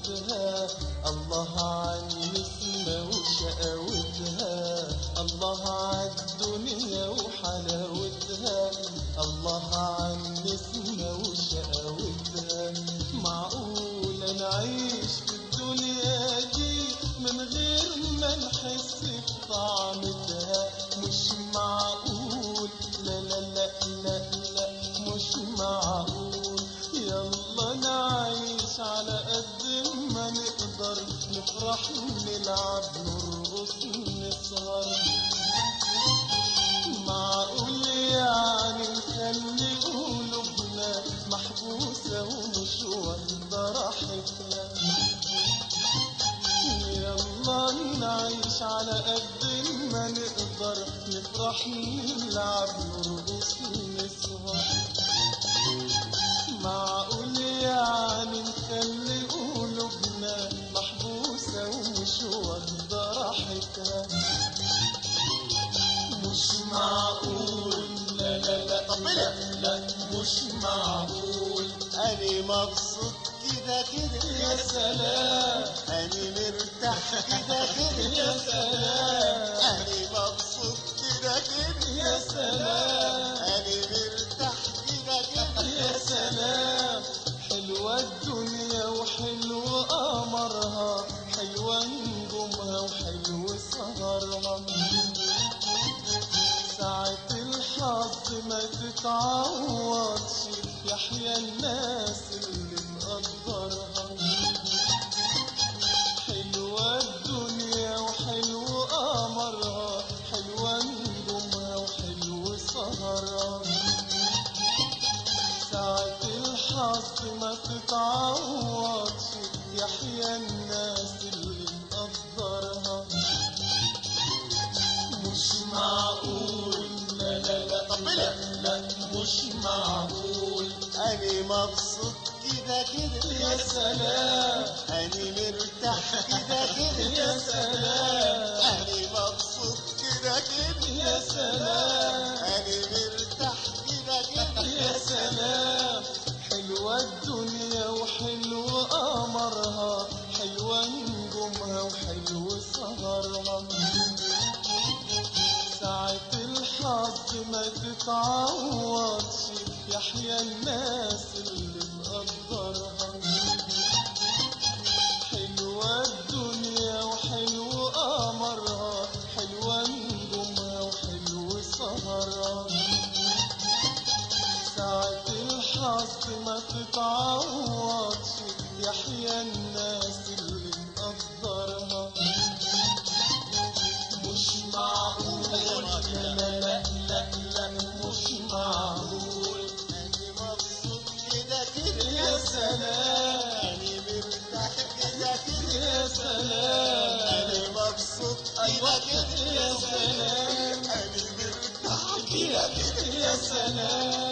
وحلاوتها، الله عن نسمة وشقاوتها، الله عالدنيا وحلاوتها، الله عن نسمة وشقاوتها. معقولة نعيش في الدنيا دي من غير ما نحس بطعمتها؟ مش معقول، لا لا لا لا لا مش معقول. يلا نعيش على قد ما نقدر، نفرح نلعب نرقص نسهر. معقول يعني نخلي قلوبنا محبوسة ومش واخدة راحتها؟ يلا نعيش على قد ما نقدر، نفرح نلعب نرقص نسهر. معقول يعني نخلي قلوبنا محبوسة ومش واخدة راحتها؟ مش معقول، لا لا لا لا لا مش معقول. أنا مبسوط كده كده يا سلام، أنا مرتاح كده كده يا سلام، أنا مبسوط كده كده يا سلام، أنا مرتاح كده كده يا سلام. حلوة الدنيا وحلو قمرها، حلوة نجومها وحلو سهرها. ساعة الحظ ما تتعوضش، يحيى الناس اللي مقدرها. حلوة الدنيا وحلو قمرها، حلوة نجومها وحلو سهرها. ساعة الحظ ما تتعوضش، يحيى الناس اللي مقدرها. مش معقول، لا لا لا لا لا مش معقول. أنا مبسوط كده كده يا سلام، أنا مرتاح كده كده يا سلام، أنا مبسوط كده كده يا سلام، أنا مرتاح كده كده يا سلام. حلوة الدنيا وحلو قمرها، حلوة نجومها وحلو سهرها. ساعة الحظ ما تتعوضش، يحيى الناس اللي مقدرها. حلوة الدنيا وحلو قمرها، حلوة نجومها وحلو سهرها. ساعة الحظ ما تتعوضش، يحيى الناس اللي مقدرها. مش معقول، لا لا لا لا لا مش معقول. أنا مبسوط كده كده يا سلام، أنا مرتاح كده كده يا سلام، أنا مبسوط كده كده يا سلام، أنا مرتاح كده كده يا سلام.